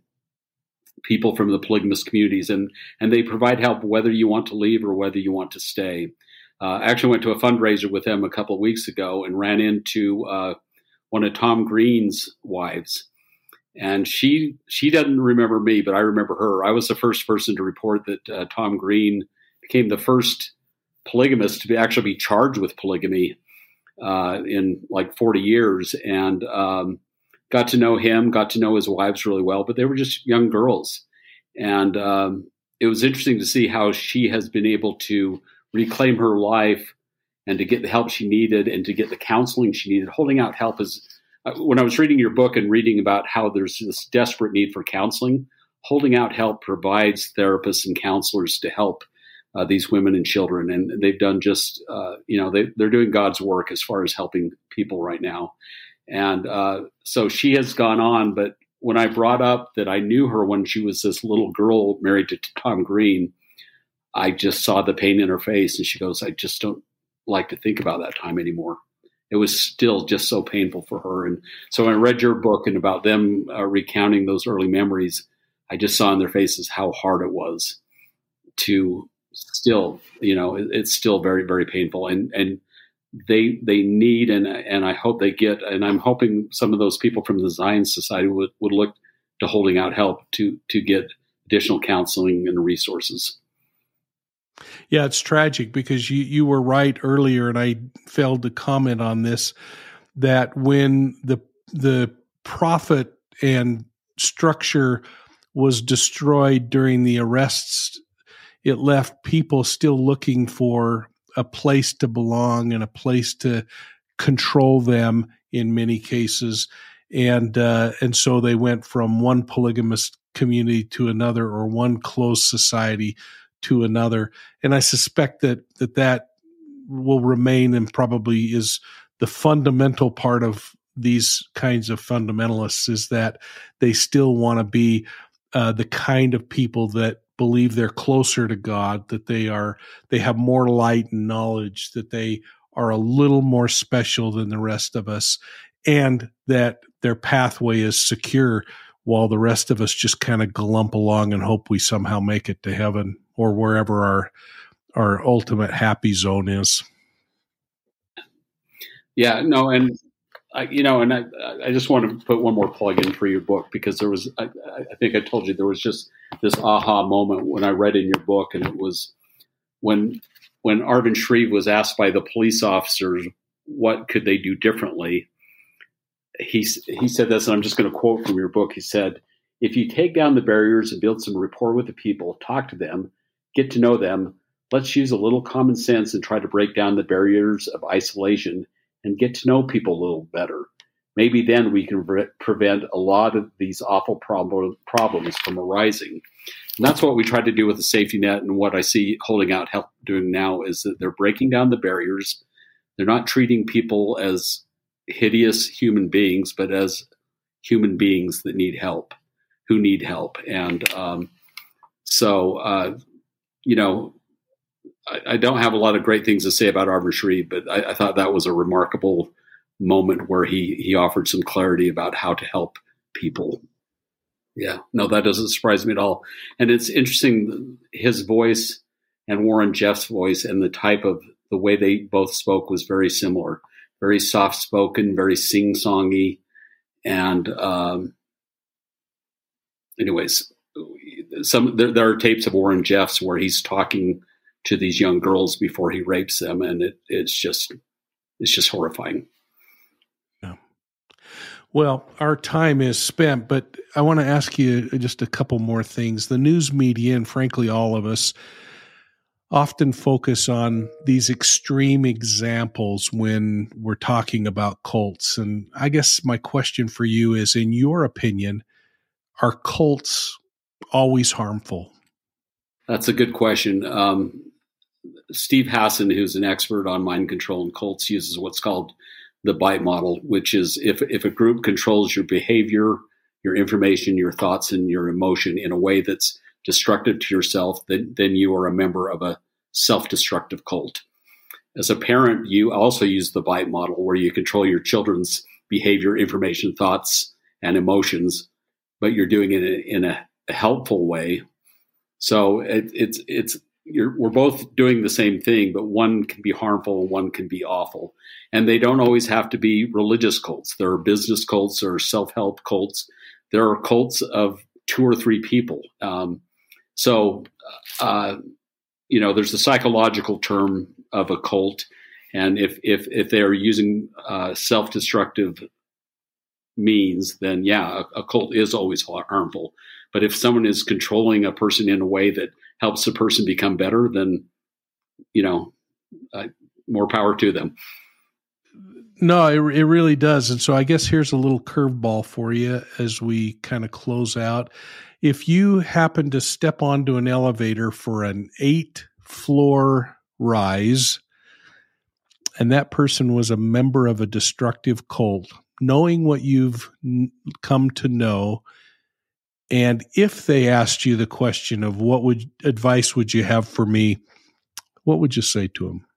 Speaker 2: people from the polygamous communities. And, and they provide help whether you want to leave or whether you want to stay. Uh, I actually went to a fundraiser with them a couple of weeks ago and ran into uh, one of Tom Green's wives. And she she doesn't remember me, but I remember her. I was the first person to report that uh, Tom Green became the first polygamist to be actually be charged with polygamy uh, in like forty years, and um, got to know him, got to know his wives really well. But they were just young girls, and um, it was interesting to see how she has been able to reclaim her life and to get the help she needed and to get the counseling she needed. Holding Out Help is. When I was reading your book and reading about how there's this desperate need for counseling, Holding Out Help provides therapists and counselors to help uh, these women and children. And they've done just, uh, you know, they, they're doing God's work as far as helping people right now. And uh, so she has gone on. But when I brought up that I knew her when she was this little girl married to Tom Green, I just saw the pain in her face. And she goes, I just don't like to think about that time anymore. It was still just so painful for her. And so when I read your book and about them uh, recounting those early memories, I just saw in their faces how hard it was to still, you know, it, it's still very, very painful. And, and they, they need, and, and I hope they get, and I'm hoping some of those people from the Zion Society would, would look to Holding Out Help to, to get additional counseling and resources.
Speaker 1: Yeah, it's tragic because you, you were right earlier, and I failed to comment on this, that when the the profit and structure was destroyed during the arrests, it left people still looking for a place to belong and a place to control them in many cases. And uh, and so they went from one polygamous community to another, or one closed society to another. And I suspect that, that that will remain and probably is the fundamental part of these kinds of fundamentalists, is that they still want to be uh, the kind of people that believe they're closer to God, that they are, they have more light and knowledge, that they are a little more special than the rest of us, and that their pathway is secure, while the rest of us just kind of glump along and hope we somehow make it to heaven or wherever our our ultimate happy zone is.
Speaker 2: Yeah, no, and I, you know, and I, I just want to put one more plug in for your book, because there was, I, I think I told you, there was just this aha moment when I read in your book, and it was when when Arvin Shreve was asked by the police officers what could they do differently. He he said this, and I'm just going to quote from your book. He said, "If you take down the barriers and build some rapport with the people, talk to them, get to know them, let's use a little common sense and try to break down the barriers of isolation and get to know people a little better. Maybe then we can re- prevent a lot of these awful prob- problems from arising." And that's what we tried to do with the safety net. And what I see Holding Out Help doing now is that they're breaking down the barriers. They're not treating people as hideous human beings, but as human beings that need help, who need help. And um, so, uh, you know, I, I don't have a lot of great things to say about Arvin Shreve, but I, I thought that was a remarkable moment where he, he offered some clarity about how to help people. Yeah, no, that doesn't surprise me at all. And it's interesting, his voice and Warren Jeff's voice and the type of, the way they both spoke was very similar. Very soft-spoken, very sing-songy. And um, anyways, some there, there are tapes of Warren Jeffs where he's talking to these young girls before he rapes them, and it, it's just it's just horrifying.
Speaker 1: Yeah. Well, our time is spent, but I want to ask you just a couple more things. The news media, and frankly, all of us, often focus on these extreme examples when we're talking about cults. And I guess my question for you is, in your opinion, are cults always harmful?
Speaker 2: That's a good question. Um, Steve Hassan, who's an expert on mind control and cults, uses what's called the bite model, which is if, if a group controls your behavior, your information, your thoughts, and your emotion in a way that's destructive to yourself, then, then you are a member of a self-destructive cult. As a parent, you also use the bite model where you control your children's behavior, information, thoughts, and emotions, but you're doing it in a, a helpful way. So it, it's it's you're, we're both doing the same thing, but one can be harmful and one can be awful. And they don't always have to be religious cults. There are business cults or self-help cults. There are cults of two or three people. Um, so, uh, you know, there's a psychological term of a cult. And if if if they are using uh, self-destructive means, then yeah, a, a cult is always harmful. But if someone is controlling a person in a way that helps the person become better, then, you know, uh, more power to them.
Speaker 1: No, it, it really does. And so I guess here's a little curveball for you as we kind of close out. If you happen to step onto an elevator for an eight floor rise, and that person was a member of a destructive cult, knowing what you've n- come to know, and if they asked you the question of what would advice would you have for me, what would you say to them?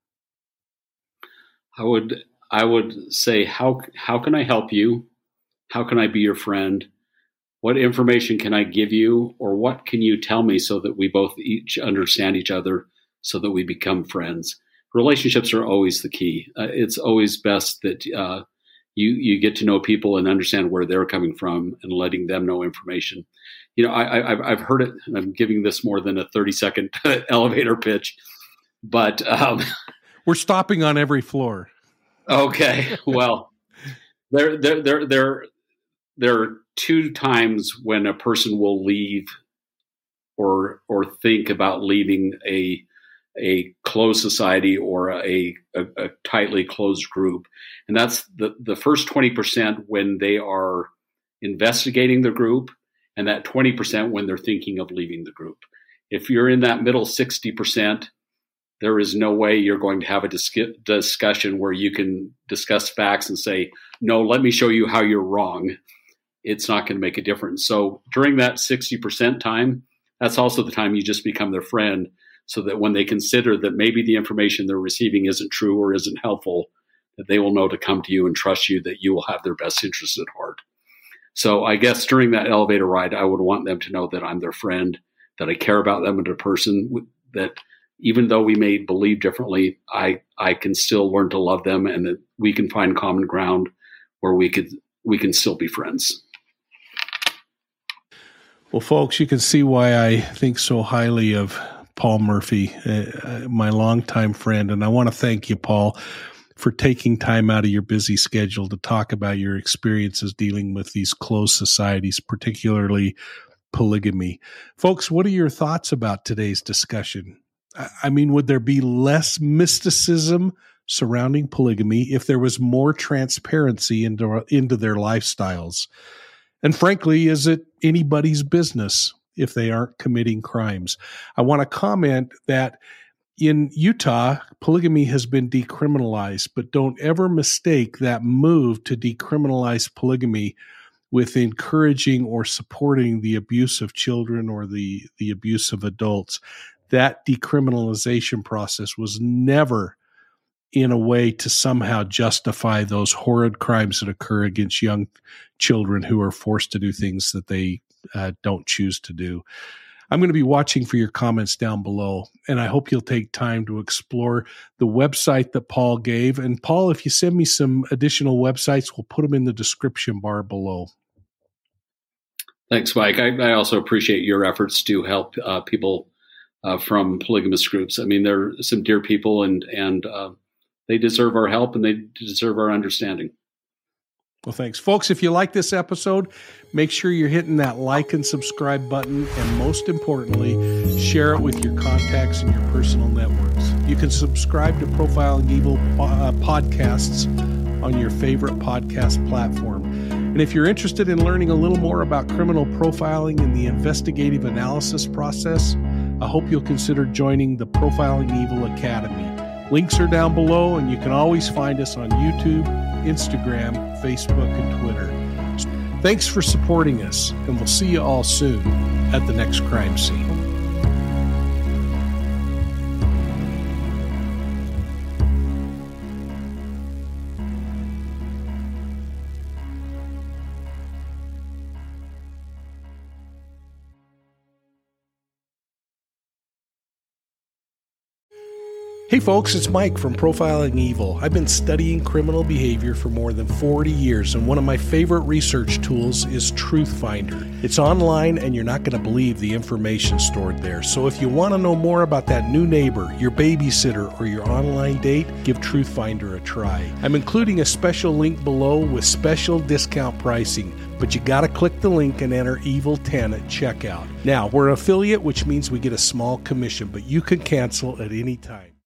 Speaker 2: I would I would say, how how can I help you? How can I be your friend? What information can I give you, or what can you tell me so that we both each understand each other, so that we become friends? Relationships are always the key. Uh, it's always best that uh, you you get to know people and understand where they're coming from, and letting them know information. You know, I, I, I've heard it, and I'm giving this more than a thirty second elevator pitch, but um,
Speaker 1: we're stopping on every floor.
Speaker 2: Okay, well, there, there, there, there, there are two times when a person will leave, or or think about leaving a a closed society or a, a, a tightly closed group, and that's the the first twenty percent when they are investigating the group, and that twenty percent when they're thinking of leaving the group. If you're in that middle sixty percent, there is no way you're going to have a dis- discussion where you can discuss facts and say, no, let me show you how you're wrong. It's not going to make a difference. So during that sixty percent time, that's also the time you just become their friend, so that when they consider that maybe the information they're receiving isn't true or isn't helpful, that they will know to come to you and trust you, that you will have their best interests at heart. So I guess during that elevator ride, I would want them to know that I'm their friend, that I care about them as a person, that even though we may believe differently, I, I can still learn to love them, and that we can find common ground where we could we can still be friends.
Speaker 1: Well, folks, you can see why I think so highly of Paul Murphy, uh, my longtime friend. And I want to thank you, Paul, for taking time out of your busy schedule to talk about your experiences dealing with these closed societies, particularly polygamy. Folks, what are your thoughts about today's discussion? I mean, would there be less mysticism surrounding polygamy if there was more transparency into, into their lifestyles? And frankly, is it anybody's business if they aren't committing crimes? I want to comment that in Utah, polygamy has been decriminalized, but don't ever mistake that move to decriminalize polygamy with encouraging or supporting the abuse of children or the, the abuse of adults. That decriminalization process was never in a way to somehow justify those horrid crimes that occur against young children who are forced to do things that they uh, don't choose to do. I'm going to be watching for your comments down below, and I hope you'll take time to explore the website that Paul gave. And Paul, if you send me some additional websites, we'll put them in the description bar below.
Speaker 2: Thanks, Mike. I, I also appreciate your efforts to help uh, people uh, from polygamous groups. I mean, they're some dear people, and and uh, they deserve our help, and they deserve our understanding.
Speaker 1: Well, thanks. Folks, if you like this episode, make sure you're hitting that like and subscribe button, and most importantly, share it with your contacts and your personal networks. You can subscribe to Profiling Evil uh, podcasts on your favorite podcast platform. And if you're interested in learning a little more about criminal profiling and the investigative analysis process, I hope you'll consider joining the Profiling Evil Academy. Links are down below, and you can always find us on YouTube, Instagram, Facebook, and Twitter. Thanks for supporting us, and we'll see you all soon at the next crime scene. Hey folks, it's Mike from Profiling Evil. I've been studying criminal behavior for more than forty years, and one of my favorite research tools is Truthfinder. It's online, and you're not going to believe the information stored there. So if you want to know more about that new neighbor, your babysitter, or your online date, give Truthfinder a try. I'm including a special link below with special discount pricing, but you got to click the link and enter evil ten at checkout. Now, we're an affiliate, which means we get a small commission, but you can cancel at any time.